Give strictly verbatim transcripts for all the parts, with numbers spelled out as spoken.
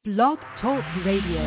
Blog Talk Radio.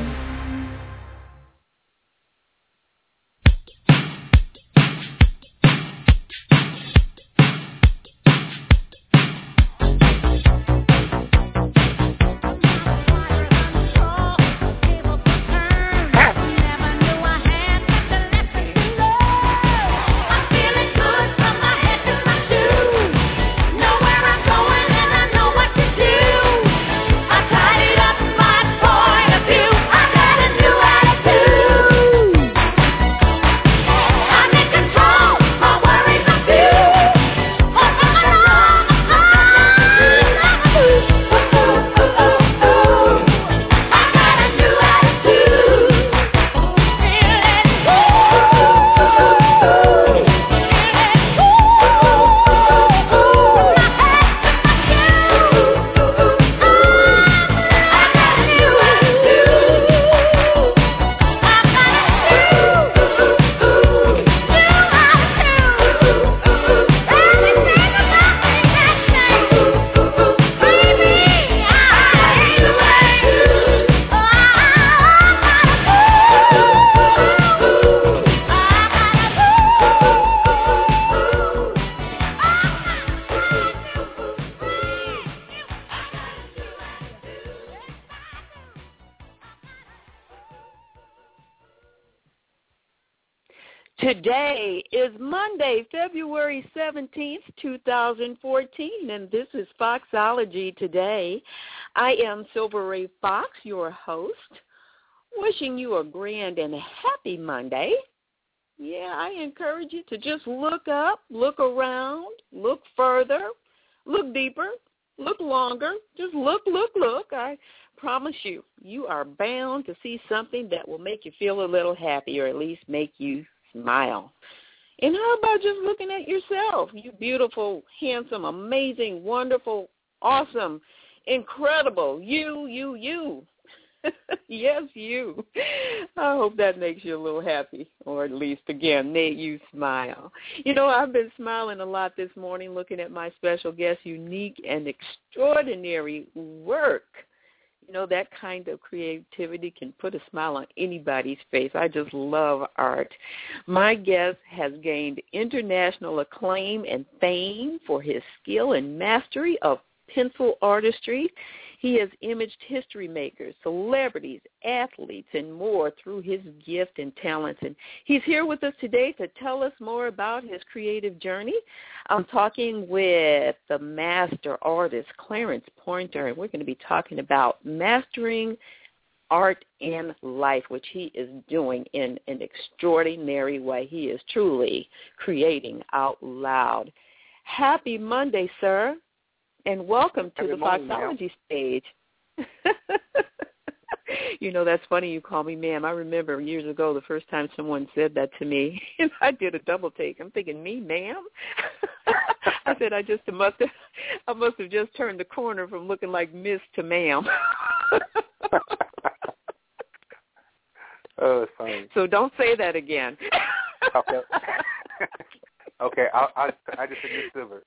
Today is Monday, February seventeenth, twenty fourteen, and this is Foxology Today. I am Silver Ray Fox, your host, wishing you a grand and happy Monday. Yeah, I encourage you to just look up, look around, look further, look deeper, look longer. Just look, look, look. I promise you, you are bound to see something that will make you feel a little happy, or at least make you smile. And how about just looking at yourself? You beautiful, handsome, amazing, wonderful, awesome, incredible. You, you, you. Yes, you. I hope that makes you a little happy, or at least, again, made you smile. You know, I've been smiling a lot this morning looking at my special guest's unique and extraordinary work. You know, that kind of creativity can put a smile on anybody's face. I just love art. My guest has gained international acclaim and fame for his skill and mastery of pencil artistry. He has imaged history makers, celebrities, athletes, and more through his gift and talents. And he's here with us today to tell us more about his creative journey. I'm talking with the master artist, Clarence Pointer, and we're going to be talking about mastering art in life, which he is doing in an extraordinary way. He is truly creating out loud. Happy Monday, sir. And welcome to Happy the morning, Foxology ma'am. Stage. You know, that's funny you call me ma'am. I remember years ago the first time someone said that to me, and I did a double take. I'm thinking, me, ma'am? I said, I just must have, I must have just turned the corner from looking like Miss to ma'am. Oh, it's funny. So don't say that again. Okay. Okay, I I I just said Miss Silver.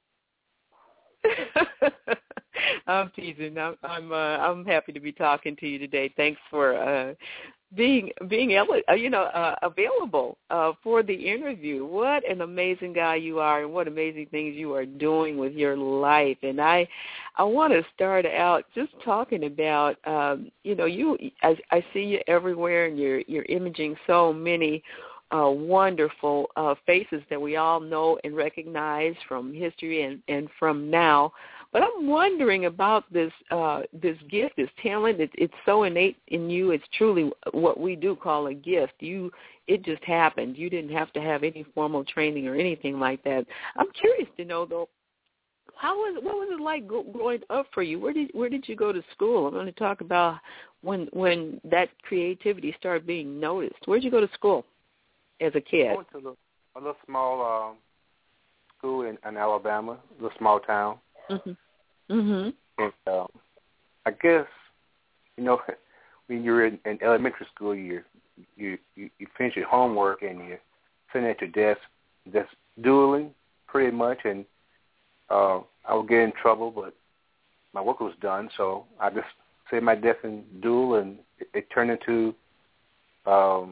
I'm teasing. I'm I'm, uh, I'm happy to be talking to you today. Thanks for uh, being being able, uh, you know uh, available uh, for the interview. What an amazing guy you are, and what amazing things you are doing with your life. And I I want to start out just talking about um, you know you. I, I see you everywhere, and you're you're imaging so many Uh, wonderful uh, faces that we all know and recognize from history and, and from now. But I'm wondering about this uh, this gift, this talent. It, it's so innate in you. It's truly what we do call a gift. You, it just happened. You didn't have to have any formal training or anything like that. I'm curious to know, though, how was what was it like growing up for you? Where did where did you go to school? I'm going to talk about when when that creativity started being noticed. Where did you go to school as a kid? I went to a little, a little small um, school in, in Alabama, a little small town. Mhm. Mhm. And um, I guess, you know, when you're in, in elementary school, you you you, you finish your homework and you're sitting at your desk, just doodling pretty much. And uh, I would get in trouble, but my work was done, so I just semi-decent duel, and it, it turned into um,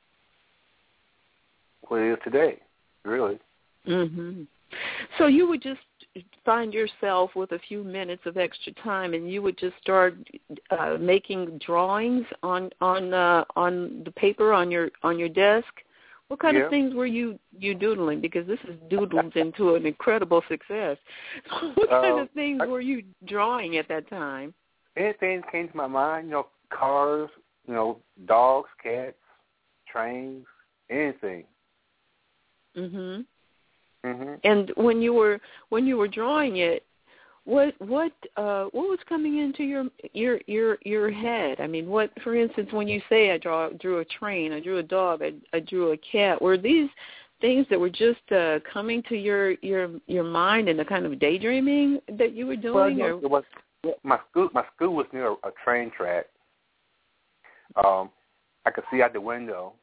what it is today, really. Mhm. So you would just find yourself with a few minutes of extra time, and you would just start uh, making drawings on on uh, on the paper on your on your desk. What kind yeah. of things were you you doodling? Because this has doodled into an incredible success. What kind uh, of things I, were you drawing at that time? Anything came to my mind, you know, cars, you know, dogs, cats, trains, anything. Mhm. Mhm. And when you were when you were drawing it, what what uh, what was coming into your your your your head? I mean, what, for instance, when you say I draw drew a train, I drew a dog, I, I drew a cat, were these things that were just uh, coming to your your your mind in a kind of daydreaming that you were doing? Well, or it was my school. My school was near a, a train track. Um, I could see out the window.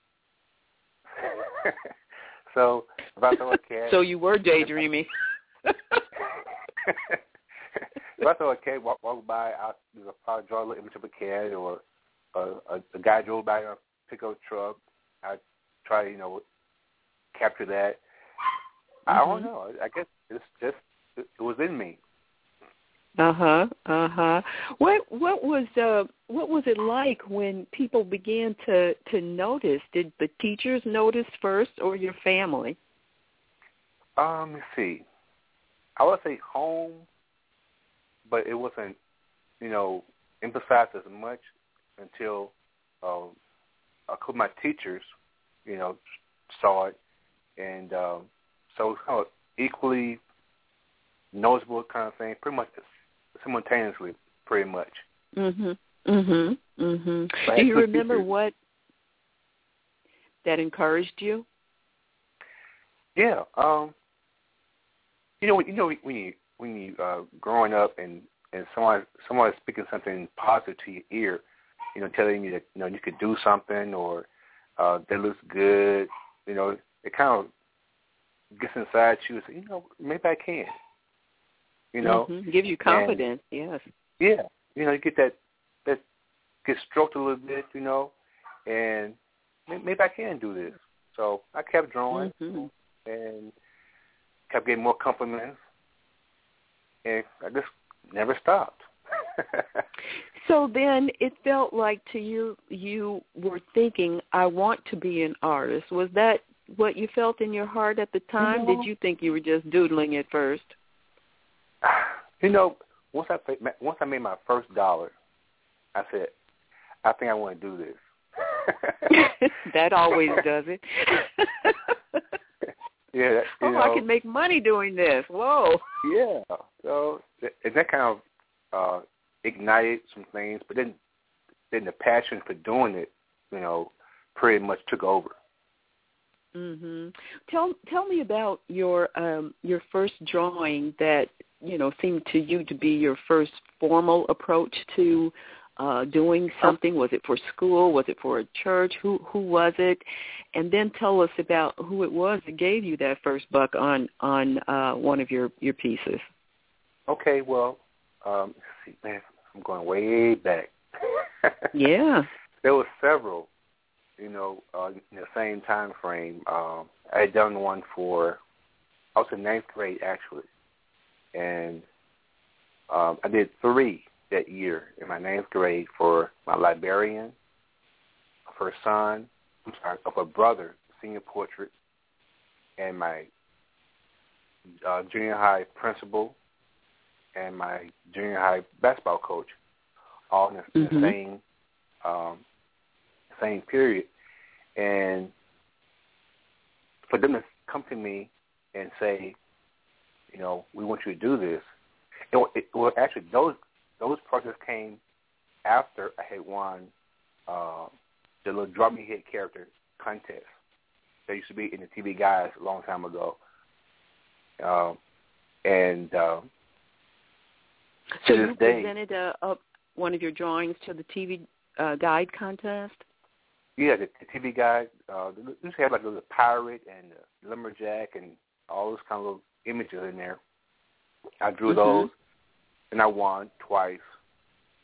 So if I saw a cat, so you were daydreaming. if I saw a cat walk, walk by, I'd probably draw a little image of a cat, or a, a, a guy drove by in a pickup truck. I'd try to, you know, capture that. I Mm-hmm. don't know. I guess it's just it, it was in me. Uh huh. Uh huh. What what was uh what was it like when people began to to notice? Did the teachers notice first, or your family? Um, let's see. I would say home, but it wasn't, you know, emphasized as much until um, a couple of my teachers, you know, saw it, and um, so it's kind of equally noticeable kind of thing, pretty much simultaneously, pretty much. Mhm. Mhm. Mhm. But Do you good remember teachers. what that encouraged you? Yeah. Um. You know, you know when you when you uh, growing up and and someone someone is speaking something positive to your ear, you know, telling you that, you know, you could do something, or uh, that looks good. You know, it kind of gets inside you and say, you know, maybe I can. You know, mm-hmm. Give you confidence. And, yes. Yeah, you know, you get that that get stroked a little bit, you know, and maybe I can do this. So I kept drawing mm-hmm. and kept getting more compliments, and I just never stopped. So then it felt like to you, you were thinking, I want to be an artist. Was that what you felt in your heart at the time? You know, Did you think you were just doodling at first? You know, once I once I made my first dollar, I said, I think I want to do this. That always does it. Yeah. That, you oh, know, I can make money doing this. Whoa. Yeah. So and that kind of uh, ignited some things, but then then the passion for doing it, you know, pretty much took over. Mhm. Tell tell me about your um your first drawing that, you know, seemed to you to be your first formal approach to uh doing something. Was it for school? Was it for a church? Who who was it? And then tell us about who it was that gave you that first buck on on uh one of your your pieces. Okay, well, um let's see, man, I'm going way back. Yeah. There were several. You know, uh, in the same time frame. Um, I had done one for, I was in ninth grade, actually. And um, I did three that year in my ninth grade for my librarian, for a son, I'm sorry, of a brother, senior portrait, and my uh, junior high principal and my junior high basketball coach, all in the, mm-hmm. in the same um, same period. And for them to come to me and say, you know, we want you to do this. It, it, well, actually, those those projects came after I had won uh, the little Drop Me Hit character contest that used to be in the T V Guides a long time ago. Um, and um, so to you this day, presented a, a, one of your drawings to the T V uh, Guide contest? Yeah, the, the T V Guide, uh, they used to have like a little pirate and a lumberjack and all those kind of little images in there. I drew mm-hmm. those, and I won twice.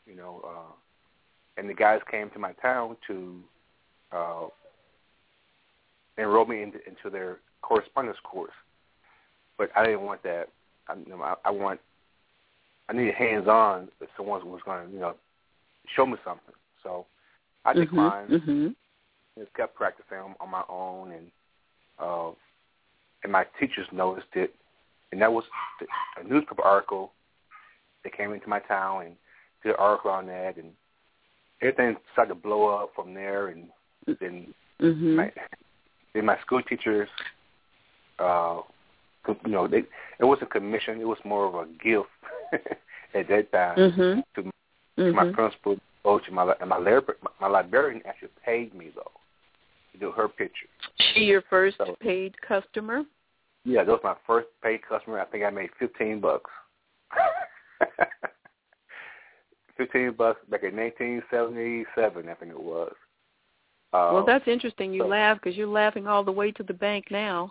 you know, uh, and the guys came to my town to uh, enroll me into, into their correspondence course. But I didn't want that. I, you know, I, I want, I needed hands-on if someone was going to, you know, show me something. So I declined. Mm-hmm. Mm-hmm. Just kept practicing on, on my own, and uh, and my teachers noticed it, and that was the, a newspaper article. They came into my town and did an article on that, and everything started to blow up from there. And then mm-hmm. my then my school teachers, uh, you know, they, it wasn't a commission; it was more of a gift at that time mm-hmm. to, to mm-hmm. my principal, coach, and my and my, library, my librarian actually paid me though. Do her picture. She your first so, paid customer? Yeah, that was my first paid customer. I think I made fifteen bucks. fifteen bucks back in nineteen seventy-seven, I think it was. Uh, well, that's interesting. You so, laugh because you're laughing all the way to the bank now.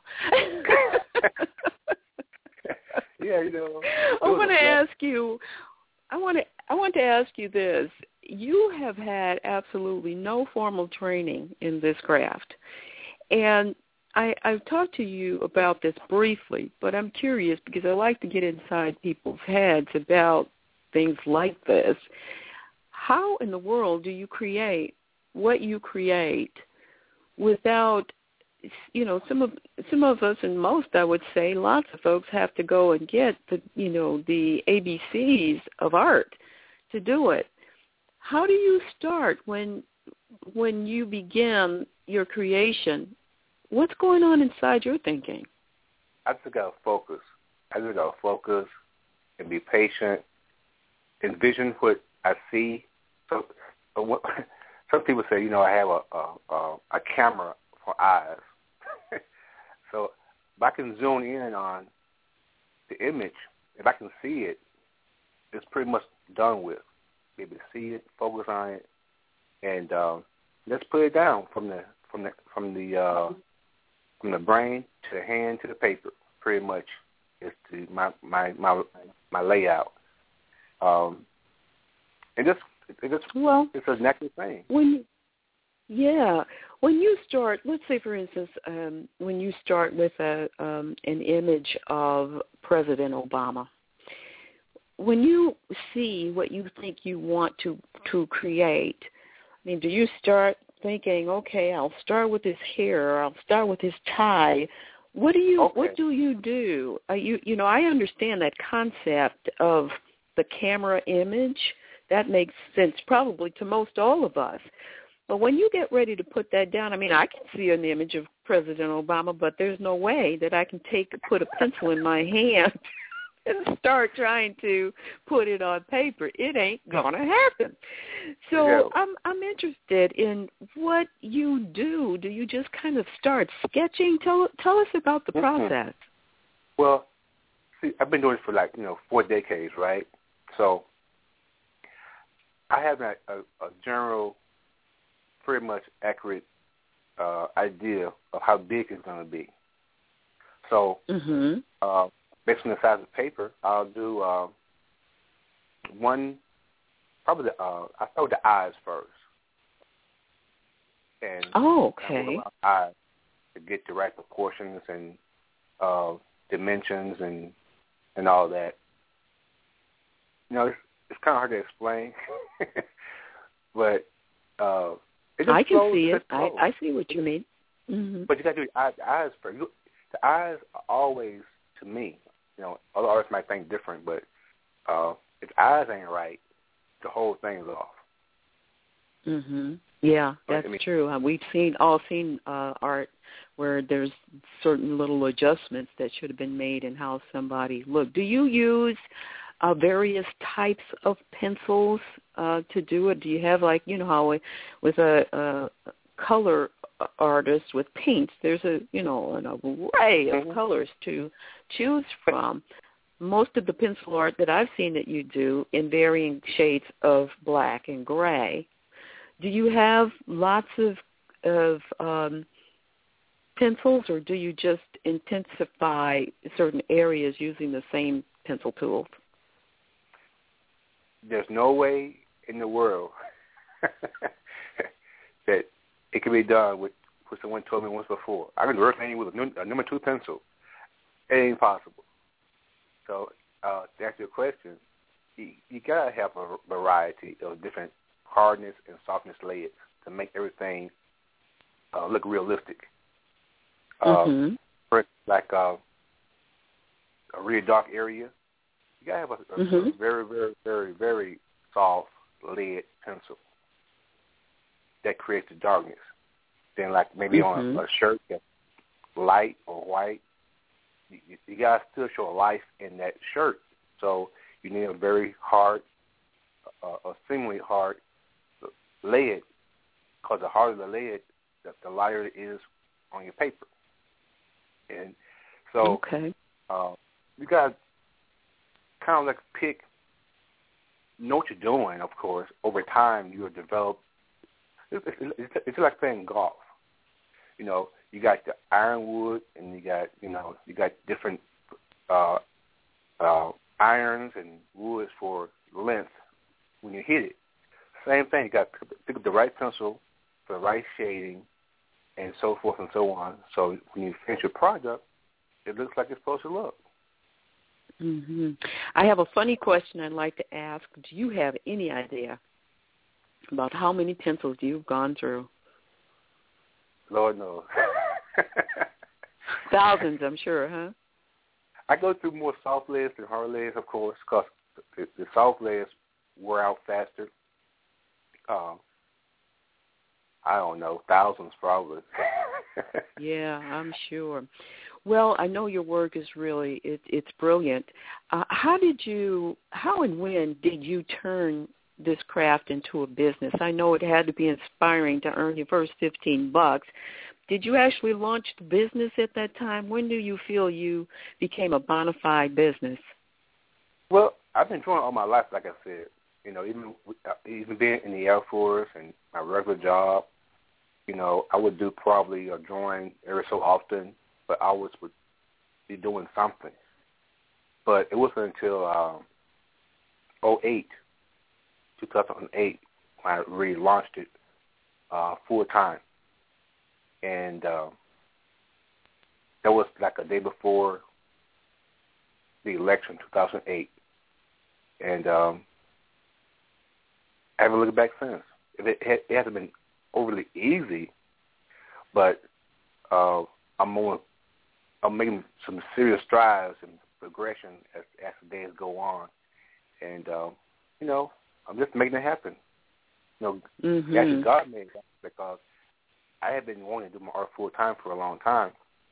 yeah, you know. I want to ask you. I want to. I want to ask you this. You have had absolutely no formal training in this craft. And I, I've talked to you about this briefly, but I'm curious because I like to get inside people's heads about things like this. How in the world do you create what you create without, you know, some of some of us and most, I would say, lots of folks have to go and get the, you know, the A B Cs of art to do it. How do you start when when you begin your creation? What's going on inside your thinking? I just got to focus. I just got to focus and be patient. Envision what I see. So, what, some people say, you know, I have a a, a camera for eyes. So if I can zoom in on the image, if I can see it, it's pretty much done with. Be able to see it, focus on it, and um, let's put it down from the from the from the uh, from the brain to the hand to the paper. Pretty much is to my my my my layout. Um, and just it just well, it's a natural thing. When yeah, when you start, let's say for instance, um, when you start with a um, an image of President Obama. When you see what you think you want to to create, I mean, do you start thinking, okay, I'll start with his hair, or I'll start with his tie? What do you okay. What do you do? Uh, you you know, I understand that concept of the camera image. That makes sense probably to most all of us. But when you get ready to put that down, I mean, I can see an image of President Obama, but there's no way that I can take put a pencil in my hand and start trying to put it on paper. It ain't gonna happen. So yeah. I'm I'm interested in what you do. Do you just kind of start sketching? Tell tell us about the mm-hmm. process. Well, see, I've been doing it for like you know four decades, right? So I have a, a, a general, pretty much accurate uh, idea of how big it's going to be. So. Mm-hmm. Uh, Based on the size of paper, I'll do uh, one, probably the, uh, I start with the eyes first. And oh, okay. I eyes to get the right proportions and uh, dimensions and and all that. You know, it's, it's kind of hard to explain, but uh, it just I can flows, see it. it I, I see what you mean. Mm-hmm. But you got to do the eyes, the eyes first. You, the eyes are always, to me, you know, other artists might think different, but uh, if eyes ain't right, the whole thing is off. Mhm. Yeah, that's I mean, true. Uh, we've seen all seen uh, art where there's certain little adjustments that should have been made in how somebody looked. Do you use uh, various types of pencils uh, to do it? Do you have like you know how with a, a color artist with paints, there's a you know an array of mm-hmm. colors to choose from. Most of the pencil art that I've seen that you do in varying shades of black and gray. Do you have lots of of um, pencils, or do you just intensify certain areas using the same pencil tools? There's no way in the world that it can be done with what someone told me once before. I can work with a number two pencil. It ain't possible. So uh, to answer your question, you, you got to have a variety of different hardness and softness layers to make everything uh, look realistic. Mm-hmm. Uh, for like uh, a really dark area, you got to have a, a, mm-hmm. a very, very, very, very soft lead pencil that creates the darkness. Then like maybe mm-hmm. on a, a shirt that's light or white, you, you got to still show life in that shirt. So you need a very hard, uh, a seemingly hard lead, because the harder the lead, the, the lighter it is on your paper. And so okay. uh, you got to kind of like pick, know what you're doing, of course. Over time, you'll develop. It's, it's, it's like playing golf. You know, you got the ironwood, and you got, you know, you got different uh, uh, irons and woods for length when you hit it. Same thing. You got to pick up the right pencil for the right shading, and so forth and so on. So when you finish your project, it looks like it's supposed to look. Mm-hmm. I have a funny question I'd like to ask. Do you have any idea about how many pencils you've gone through? Lord knows. Thousands, I'm sure, huh? I go through more soft leads than hard leads, of course, because the, the soft leads wear out faster. Um, I don't know, thousands probably. Yeah, I'm sure. Well, I know your work is really, it, it's brilliant. Uh, how did you, how and when did you turn this craft into a business? I know it had to be inspiring to earn your first fifteen bucks. Did you actually launch the business at that time? When do you feel you became a bona fide business? Well, I've been drawing all my life, like I said. You know, even even being in the Air Force and my regular job, you know, I would do probably a drawing every so often, but I always would be doing something. But it wasn't until um, oh eight, two thousand eight, when I really launched it uh, full time. And uh, that was like a day before the election, two thousand eight. And um, I haven't looked back since. It, it, it hasn't been overly easy, but uh, I'm more, I'm making some serious strides and progression as, as the days go on. And, uh, you know, I'm just making it happen. You know, mm-hmm. actually God made it, because I had been wanting to do my art full time for a long time.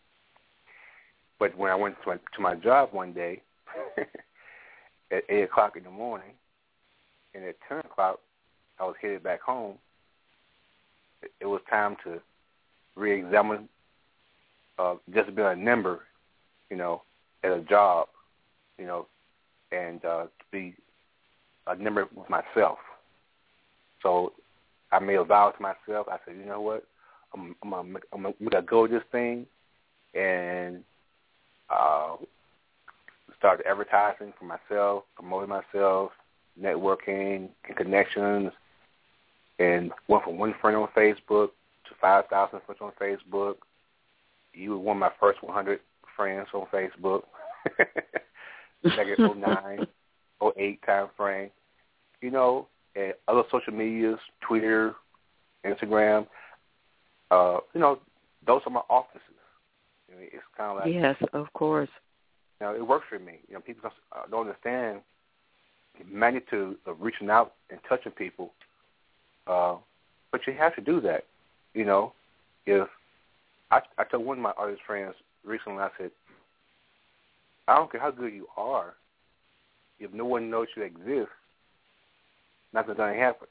But when I went to my, to my job one day at eight o'clock in the morning, and at ten o'clock I was headed back home, it, it was time to re-examine uh, just being a member, you know, at a job, you know, and uh, to be a member with myself. So I made a vow to myself. I said, you know what? I'm, I'm gonna I'm gonna go with this thing, and uh, start advertising for myself, promoting myself, networking and connections, and went from one friend on Facebook to five thousand friends on Facebook. You were one of my first one hundred friends on Facebook. Back in oh nine, oh eight time frame, you know, and other social medias, Twitter, Instagram. Uh, you know, those are my offices. I mean, it's kind of like, yes, of course. You know, it works for me. You know, people don't, don't understand the magnitude of reaching out and touching people, uh, but you have to do that. You know, if I, I told one of my artist friends recently, I said, I don't care how good you are, if no one knows you exist, nothing's going to happen.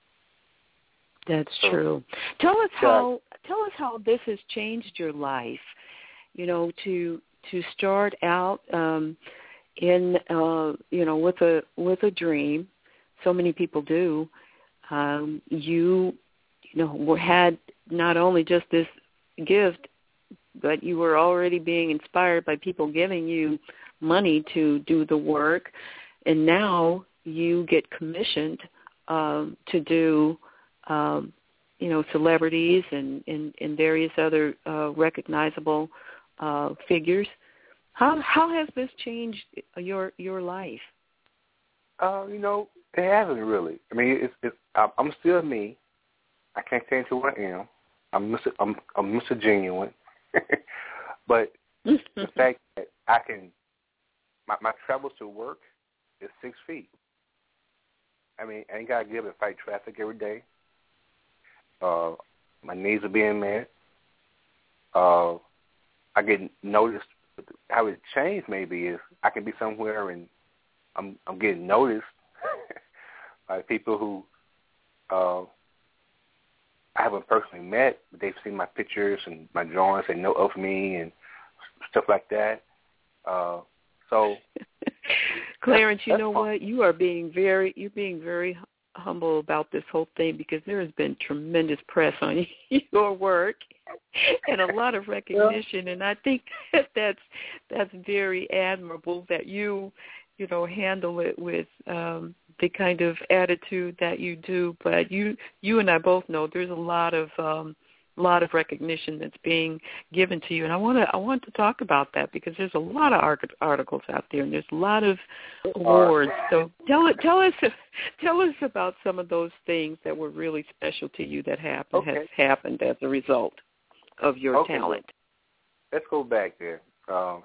That's so, true. Tell us yeah. how tell us how this has changed your life. You know, to to start out um, in uh, you know with a with a dream. So many people do. Um, you you know had not only just this gift, but you were already being inspired by people giving you money to do the work, and now you get commissioned um, to do, um, you know, celebrities and, and, and various other uh, recognizable uh, figures. How how has this changed your your life? Uh, you know, it hasn't really. I mean, it's, it's I'm still me. I can't change who I am. I'm Mister I'm, I'm Mister Genuine. But the fact that I can, my, my travels to work is six feet. I mean, I ain't got to get up and fight traffic every day. Uh, my needs are being met. Uh, I get noticed. How it changed maybe is I can be somewhere and I'm I'm getting noticed by people who uh, I haven't personally met, but they've seen my pictures and my drawings. They know of me and stuff like that. Uh, so, Clarence, you that's know fun. what? You are being very you're being very humble about this whole thing because there has been tremendous press on your work and a lot of recognition, yeah. And I think that that's that's very admirable that you you know handle it with um, the kind of attitude that you do. But you you and I both know there's a lot of um, lot of recognition that's being given to you, and I want to I want to talk about that because there's a lot of art- articles out there, and there's a lot of awards. So tell tell us tell us about some of those things that were really special to you that happened okay. has happened as a result of your okay. talent. Let's go back there. Um,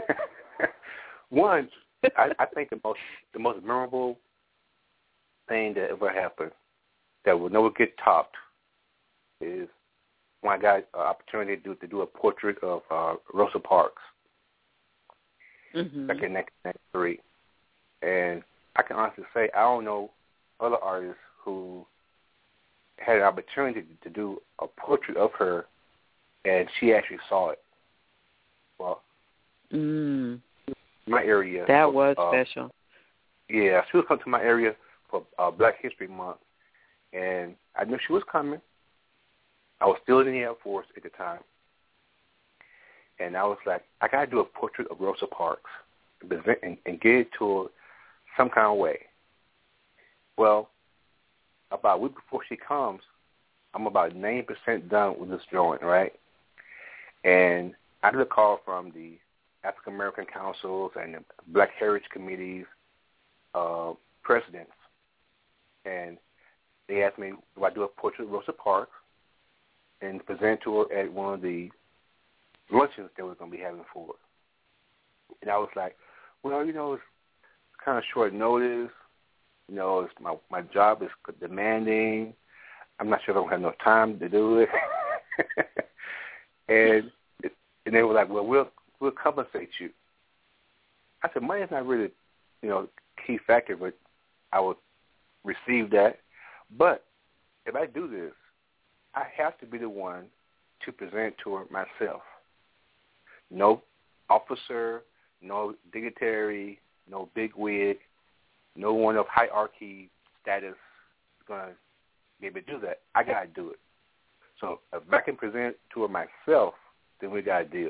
one, I, I think the most the most memorable thing that ever happened that will never get topped is when I got an opportunity to do, to do a portrait of uh, Rosa Parks mm-hmm. back in nineteen ninety-three. And I can honestly say I don't know other artists who had an opportunity to do a portrait of her and she actually saw it. Well, mm. my area. That was uh, special. Yeah, she was coming to my area for uh, Black History Month, and I knew she was coming. I was still in the Air Force at the time, and I was like, I got to do a portrait of Rosa Parks and, present, and, and get it to her some kind of way. Well, about a week before she comes, I'm about ninety percent done with this drawing, right? And I get a call from the African American Councils and the Black Heritage Committee's uh, presidents, and they asked me, do I do a portrait of Rosa Parks and present to her at one of the luncheons that we're going to be having for her? And I was like, well, you know, it's kind of short notice. You know, it's my my job is demanding. I'm not sure if I'm going to have enough time to do it. and it, and they were like, well, we'll we'll compensate you. I said, money is not really, you know, key factor, but I will receive that. But if I do this, I have to be the one to present to her myself. No officer, no dignitary, no bigwig, no one of hierarchy status is going to be able to do that. I got to do it. So if I can present to her myself, then we got a deal.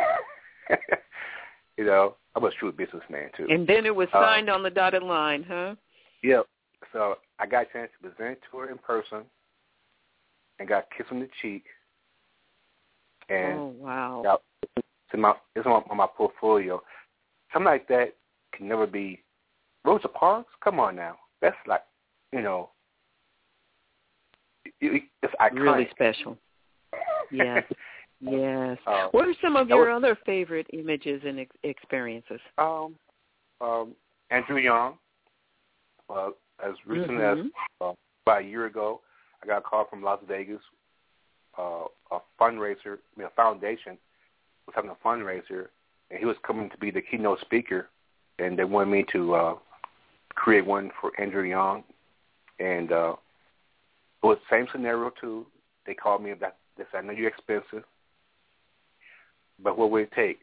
You know, I'm a shrewd businessman, too. And then it was signed uh, on the dotted line, huh? Yep. So I got a chance to present to her in person and got a kiss on the cheek. And oh, wow. Got, it's, in my, it's on, on my portfolio. Something like that can never be. Rosa Parks? Come on now. That's like, you know, it, it's iconic. Really special. Yes. Yes. Uh, what are some of your was, other favorite images and ex- experiences? Um, um, Andrew Young. Uh, as recent mm-hmm. as uh, about a year ago, I got a call from Las Vegas. Uh, a fundraiser, I mean, a foundation was having a fundraiser, and he was coming to be the keynote speaker, and they wanted me to uh, create one for Andrew Young. And uh, it was the same scenario, too. They called me about this. I know you're expensive, but what would it take?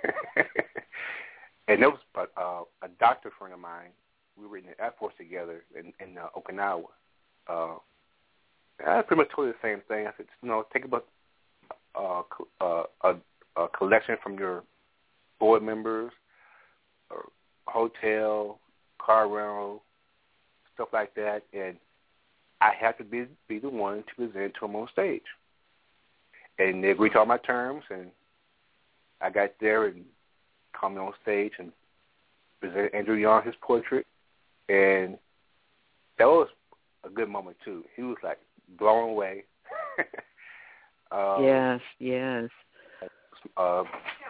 And there was uh, a doctor friend of mine. We were in the Air Force together in, in uh, Okinawa. Uh, I pretty much told her the same thing. I said, you know, think about uh, uh, a, a collection from your board members, or hotel, car rental, stuff like that, and I have to be be the one to present to him on stage. And they agreed to all my terms, and I got there and come on stage and presented Andrew Young his portrait, and that was a good moment too. He was like blown away. um, yes, yes. Uh,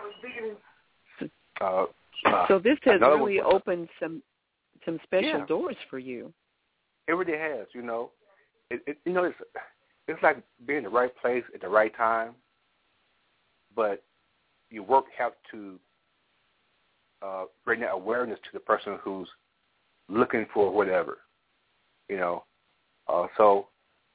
uh, uh, so this has really was, opened some some special yeah. doors for you. It really has, you know. It, it, you know, it's it's like being in the right place at the right time, but your work has to uh, bring that awareness to the person who's looking for whatever, you know. Uh, so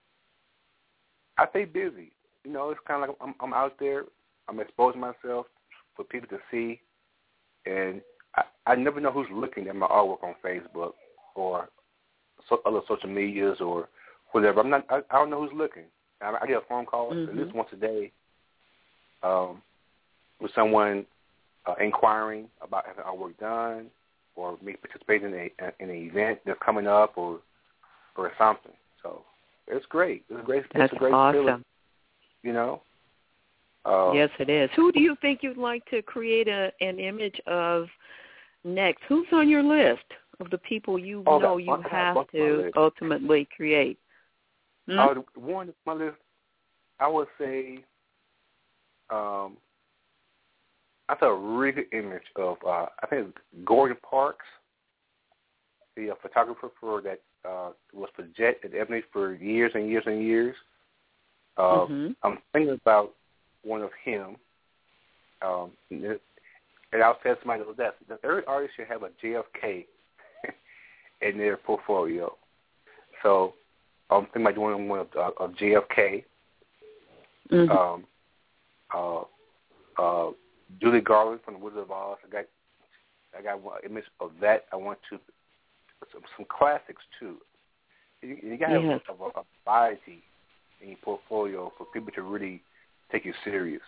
I stay busy. You know, it's kind of like I'm, I'm out there. I'm exposing myself for people to see, and I, I never know who's looking at my artwork on Facebook or so, other social medias or whatever. I'm not. I, I don't know who's looking. I, I get a phone call mm-hmm. at least once a day um, with someone uh, inquiring about having artwork done or me participating in, a, in an event that's coming up or or something. So it's great. It's a great. That's it's a great awesome. feeling, you know. Uh, yes, it is. Who do you think you'd like to create a, an image of next? Who's on your list of the people you oh, know you have to ultimately create? Hmm? Uh, the one on my list, I would say, um, I saw a really good image of, uh, I think it's Gordon Parks, the uh, photographer for that uh, was for Jet at Ebony for years and years and years. Uh, mm-hmm. I'm thinking about one of him, um, and I was telling somebody that every artist should have a J F K in their portfolio. So I'm thinking about doing one of, uh, of J F K, mm-hmm. um, uh, uh, Julie Garland from The Wizard of Oz. I got I got one image of that. I want to some, some classics too. You, you got to yes. have a, a variety in your portfolio for people to really take you serious.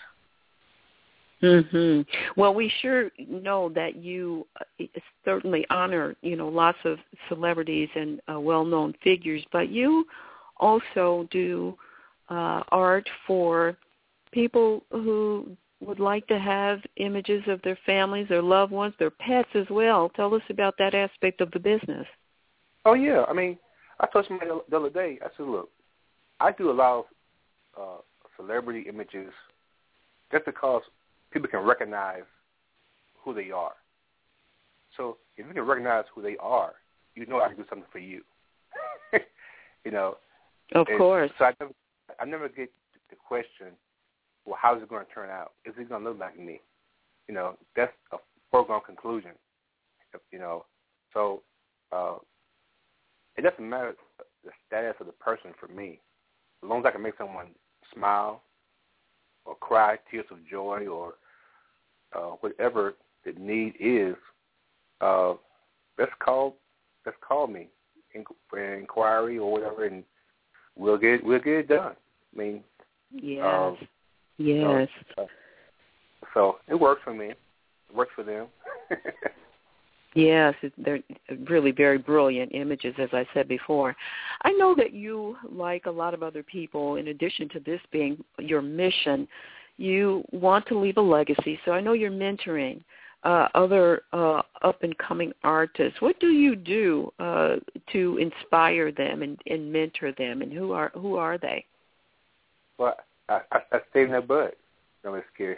Mhm. Well, we sure know that you uh, certainly honor, you know, lots of celebrities and uh, well-known figures, but you also do uh, art for people who would like to have images of their families, their loved ones, their pets as well. Tell us about that aspect of the business. Oh yeah, I mean, I told somebody the other day. I said, look, I do a lot of uh, celebrity images just because people can recognize who they are. So if you can recognize who they are, you know I can do something for you. you know. Of and course. So I never, I never get the question, well, how is it going to turn out? Is it going to look like me? You know, that's a foregone conclusion. You know, so uh, it doesn't matter the status of the person for me, as long as I can make someone smile or cry tears of joy or uh, whatever the need is. Uh, let's call let's call me for an inquiry or whatever, and we'll get we'll get it done. I mean, yes, um, yes. So, uh, so it works for me. It works for them. Yes, they're really very brilliant images, as I said before. I know that you, like a lot of other people, in addition to this being your mission, you want to leave a legacy. So I know you're mentoring uh, other uh, up-and-coming artists. What do you do uh, to inspire them and, and mentor them, and who are who are they? Well, I, I, I stay in their butt. I'm just kidding.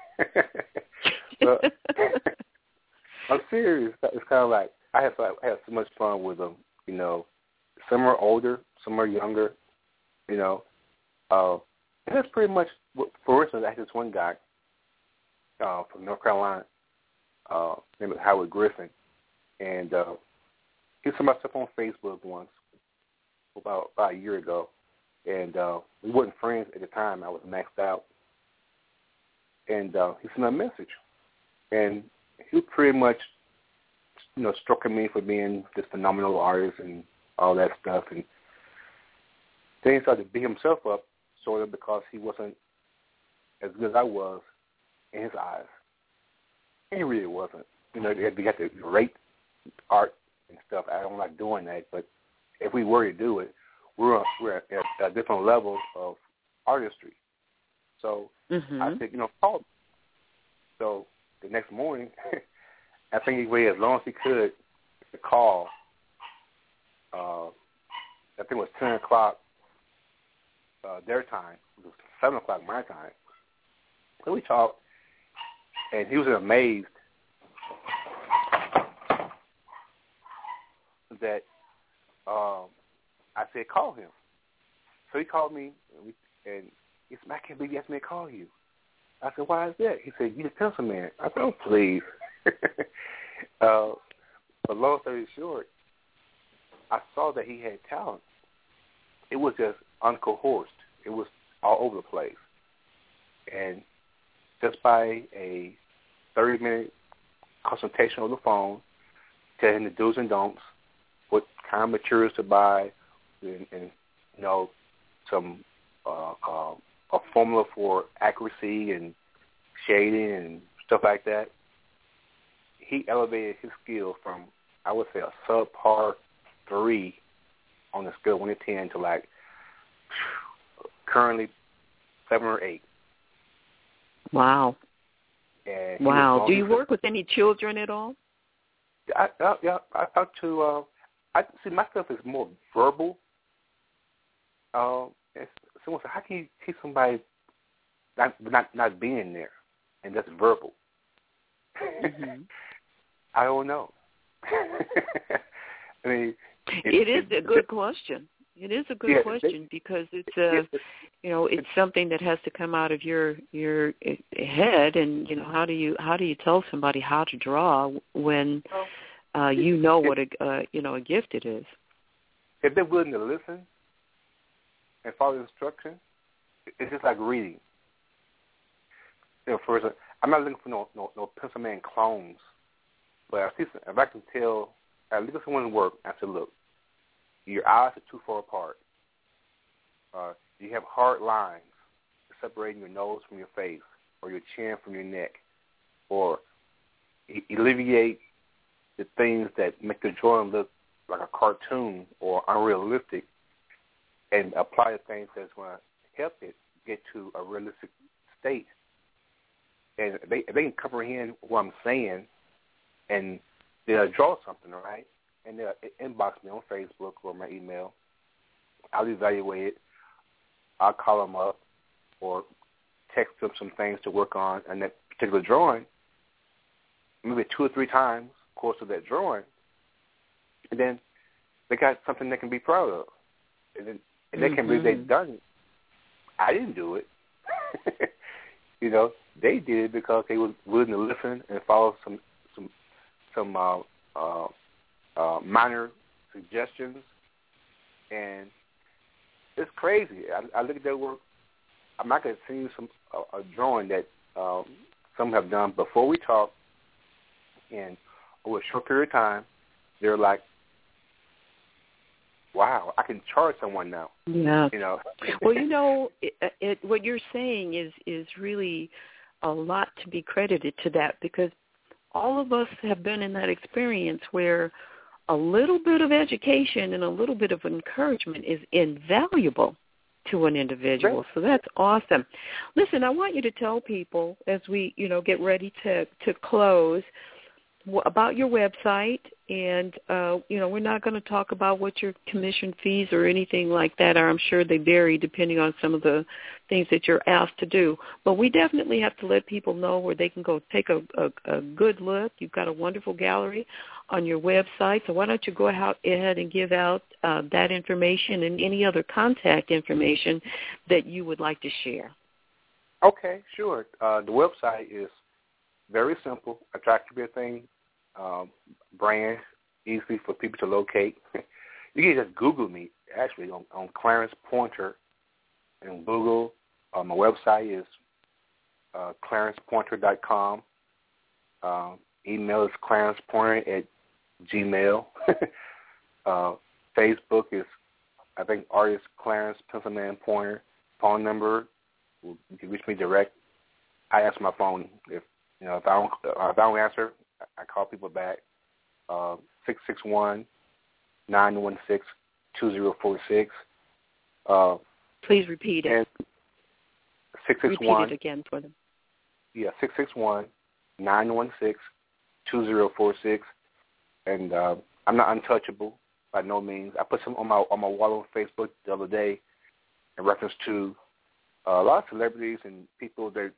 But, I'm serious. It's kind of like I have I have so much fun with them. You know, some are older, some are younger. You know, uh, and that's pretty much. For instance, I had this one guy uh, from North Carolina, uh, named Howard Griffin, and uh, he saw my stuff on Facebook once about about a year ago, and uh, we weren't friends at the time. I was maxed out, and uh, he sent me a message, and he was pretty much, you know, stroking me for being this phenomenal artist and all that stuff. And then he started to beat himself up, sort of, because he wasn't as good as I was in his eyes. And he really wasn't. You know, you have to rate art and stuff. I don't like doing that, but if we were to do it, we're we're at a different level of artistry. So mm-hmm. I said, you know, call me. So the next morning, I think he waited as long as he could to call. Uh, I think it was ten o'clock uh, their time. It was seven o'clock my time. So we talked, and he was amazed that um, I said, call him. So he called me, and, we, and he said, I can't believe you asked me to call you. I said, why is that? He said, you're the pencil man. I said, oh, please. uh, but long story short, I saw that he had talent. It was just uncoerced. It was all over the place. And just by a thirty-minute consultation on the phone, telling the do's and don'ts, what kind of materials to buy, and, and you know, some uh, uh, a formula for accuracy and shading and stuff like that. He elevated his skill from, I would say, a subpar three on the scale of one to ten to like currently seven or eight. Wow. And wow. Do you work with any children at all? I, I, yeah, I talk to. Uh, I see my stuff is more verbal. Uh, someone said, "How can you teach somebody not not not being there and just verbal?" Mm-hmm. I don't know. I mean, it, it is a good question. It is a good yeah, question it, because it's a, you know, it's something that has to come out of your your head, and you know, how do you how do you tell somebody how to draw when uh, you know what a uh, you know a gift it is? If they're willing to listen and follow instruction, it's just like reading. You know, for example, I'm not looking for no no, no pencil man clones, but I see some, if I can tell, I look at someone's work, I say, look, your eyes are too far apart. Uh, you have hard lines separating your nose from your face, or your chin from your neck, or e- alleviate the things that make the drawing look like a cartoon or unrealistic, and apply the things that's going to help it get to a realistic state. And they they can comprehend what I'm saying, and they'll draw something, right? And they'll inbox me on Facebook or my email. I'll evaluate it. I'll call them up or text them some things to work on in that particular drawing, maybe two or three times the course of that drawing. And then they got something they can be proud of. And, then, and they mm-hmm. can believe they've done it. I didn't do it. You know, they did it because they were willing to listen and follow some some some uh, uh, uh, minor suggestions. And it's crazy. I, I look at their work. I'm not going to send you some a, a drawing that um, some have done before we talk, and over a short period of time, they're like, wow, I can charge someone now. Yeah. You know. Well, you know, it, it, what you're saying is is really a lot to be credited to that, because all of us have been in that experience where a little bit of education and a little bit of encouragement is invaluable to an individual. Right. So that's awesome. Listen, I want you to tell people as we, you know, get ready to, to close about your website, and, uh, you know, we're not going to talk about what your commission fees or anything like that are. I'm sure they vary depending on some of the things that you're asked to do. But we definitely have to let people know where they can go take a, a, a good look. You've got a wonderful gallery on your website, so why don't you go ahead and give out uh, that information and any other contact information that you would like to share. Okay, sure. Uh, the website is very simple, attractive thing, um, brand, easy for people to locate. You can just Google me, actually, on, on Clarence Pointer in Google. Uh, my website is uh, clarence pointer dot com. Um, email is clarencepointer at gmail. uh, Facebook is, I think, artist Clarence Pencilman Pointer. Phone number, you can reach me direct. I answer my phone. If you know if I don't if I don't answer, I call people back. Uh, six six one nine one six two zero four six. Uh, Please repeat it. six six one, repeat it again for them. Yeah, six six one, nine one six, two zero four six. And uh, I'm not untouchable by no means. I put some on my on my wall on Facebook the other day in reference to uh, a lot of celebrities and people that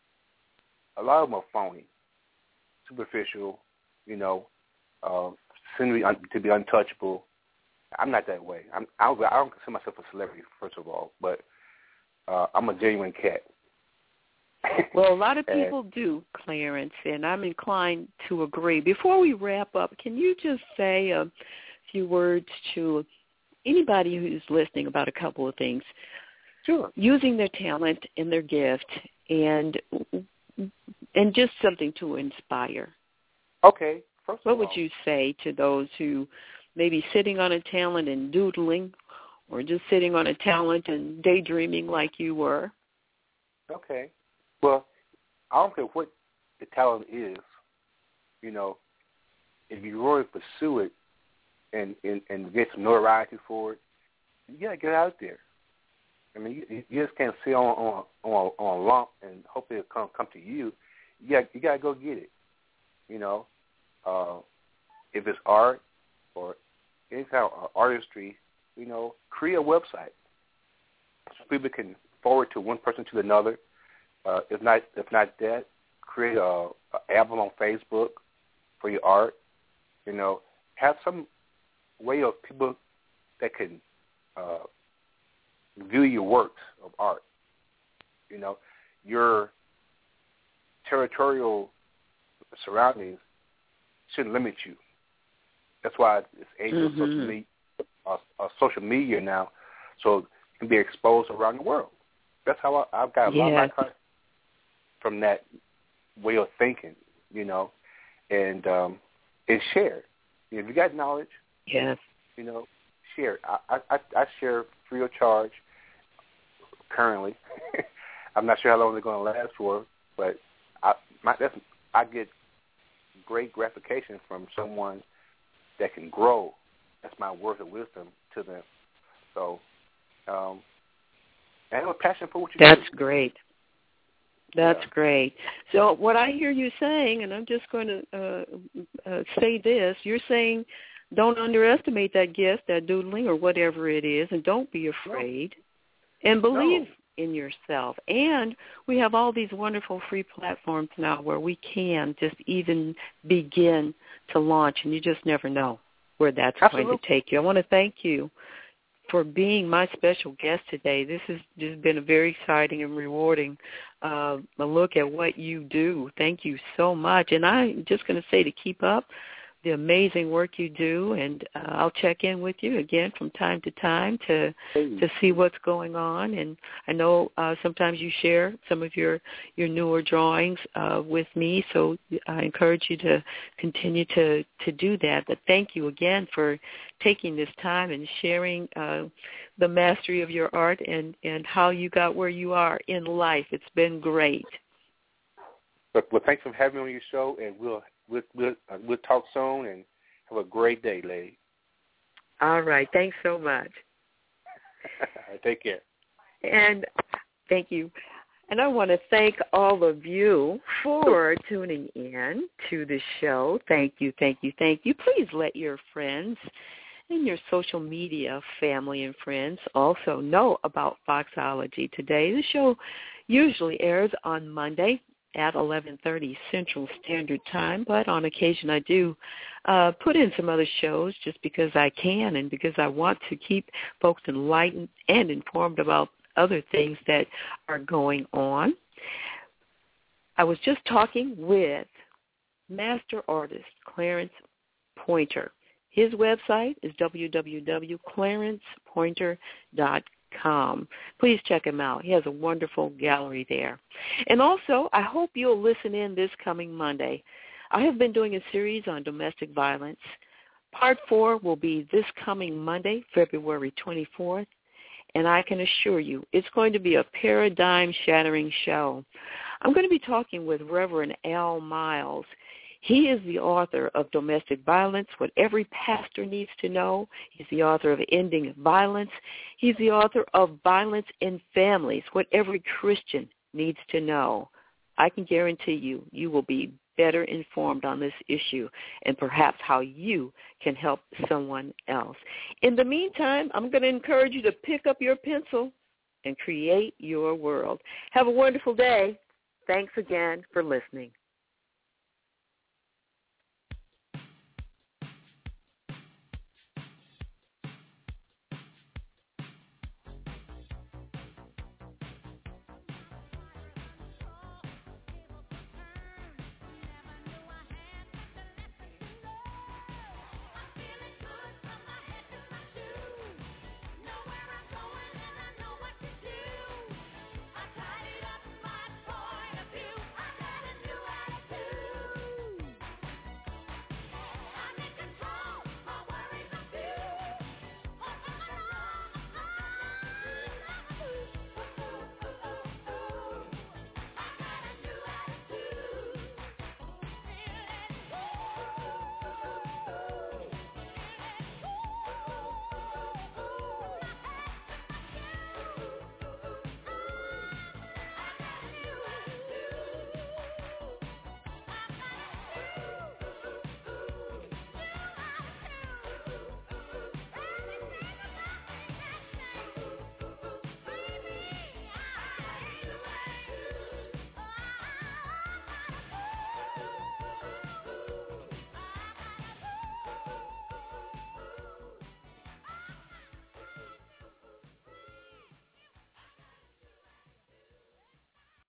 a lot of them are phony, superficial, you know, uh, seem to be, un- to be untouchable. I'm not that way. I'm, I don't, I don't consider myself a celebrity, first of all, but uh, I'm a genuine cat. Well, a lot of people do, Clarence, and I'm inclined to agree. Before we wrap up, can you just say a few words to anybody who's listening about a couple of things? Sure. Using their talent and their gift, and and just something to inspire. Okay. First what of would all, you say to those who may be sitting on a talent and doodling, or just sitting on a talent and daydreaming like you were? Okay. Well, I don't care what the talent is, you know, if you really pursue it and, and, and get some notoriety for it, you got to get out there. I mean, you, you just can't sit on on on, on a lump and hope it'll come come to you. You got you got to go get it. You know, uh, if it's art or any kind of artistry, you know, create a website so people can forward to one person to another. Uh, if not, if not that, create a, a album on Facebook for your art. You know, have some way of people that can uh, view your works of art. You know, your territorial surroundings shouldn't limit you. That's why it's age mm-hmm. of social media, uh, uh, social media now, so you can be exposed around the world. That's how I, I've got a yes. lot of my content from that way of thinking, you know, and um, and share. If you got knowledge, yes, you know, share. I I, I share free of charge currently. I'm not sure how long they're going to last for, but I my, that's, I get great gratification from someone that can grow. That's my words of wisdom to them. So, um, I have a passion for what you that's do. That's great. That's yeah. great. So what I hear you saying, and I'm just going to uh, uh, say this, you're saying don't underestimate that gift, that doodling, or whatever it is, and don't be afraid, no. and believe no. in yourself. And we have all these wonderful free platforms now where we can just even begin to launch, and you just never know where that's Absolutely. going to take you. I want to thank you for being my special guest today. This has just been a very exciting and rewarding uh, a look at what you do. Thank you so much. And I'm just going to say to keep up the amazing work you do, and uh, I'll check in with you again from time to time to to see what's going on. And I know uh, sometimes you share some of your, your newer drawings uh, with me, so I encourage you to continue to, to do that. But thank you again for taking this time and sharing uh, the mastery of your art and, and how you got where you are in life. It's been great. Well, thanks for having me on your show, and we'll We'll, we'll, uh, we'll talk soon, and have a great day, lady. All right. Thanks so much. Take care. And thank you. And I want to thank all of you for tuning in to the show. Thank you, thank you, thank you. Please let your friends and your social media family and friends also know about Foxology today. The show usually airs on Monday at eleven thirty Central Standard Time, but on occasion I do uh, put in some other shows just because I can and because I want to keep folks enlightened and informed about other things that are going on. I was just talking with master artist Clarence Pointer. His website is w w w dot clarence pointer dot com. Please check him out. He has a wonderful gallery there. And also, I hope you'll listen in this coming Monday. I have been doing a series on domestic violence. Part four will be this coming Monday, February twenty-fourth, and I can assure you it's going to be a paradigm-shattering show. I'm going to be talking with Reverend Al Miles. He is the author of Domestic Violence, What Every Pastor Needs to Know. He's the author of Ending Violence. He's the author of Violence in Families, What Every Christian Needs to Know. I can guarantee you, you will be better informed on this issue and perhaps how you can help someone else. In the meantime, I'm going to encourage you to pick up your pencil and create your world. Have a wonderful day. Thanks again for listening.